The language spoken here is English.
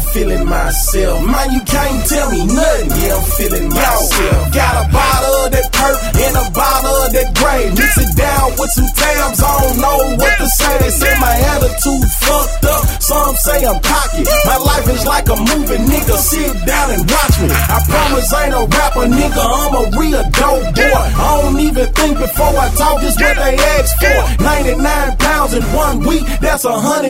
feeling myself. Man, you can't tell me nothing. Yeah, I'm feeling myself. Got a bottle of that perk and a bottle of that gray. Mix it down with some tabs. I don't know what to say. They say my attitude fucked up. Some say I'm cocky. My life is like a movie, nigga. Sit down and watch me. I promise I ain't a rapper, nigga. I'm a real dope boy. I don't even think before I talk. Is what they ask for. 99 pounds in 1 week. That's 100.